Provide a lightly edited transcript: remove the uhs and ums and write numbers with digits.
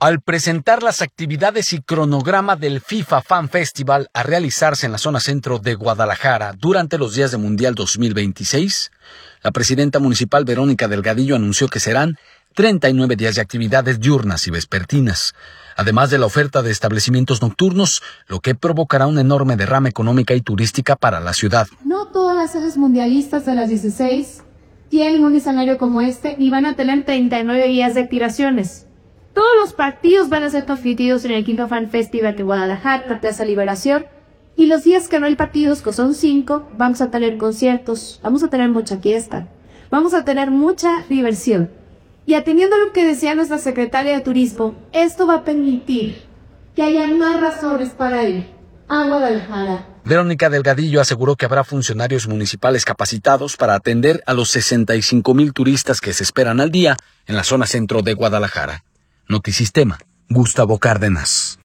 Al presentar las actividades y cronograma del FIFA Fan Festival a realizarse en la zona centro de Guadalajara durante los días de Mundial 2026, la presidenta municipal Verónica Delgadillo anunció que serán 39 días de actividades diurnas y vespertinas, además de la oferta de establecimientos nocturnos, lo que provocará una enorme derrama económica y turística para la ciudad. No todas las sedes mundialistas de las 16 tienen un escenario como este y van a tener 39 días de activaciones. Todos los partidos van a ser transmitidos en el FIFA Fan Festival de Guadalajara, Plaza Liberación, y los días que no hay partidos, que son 5, vamos a tener conciertos, vamos a tener mucha fiesta, vamos a tener mucha diversión. Y atendiendo a lo que decía nuestra secretaria de Turismo, esto va a permitir que haya más razones para ir a Guadalajara. Verónica Delgadillo aseguró que habrá funcionarios municipales capacitados para atender a los 65,000 turistas que se esperan al día en la zona centro de Guadalajara. Notisistema, Gustavo Cárdenas.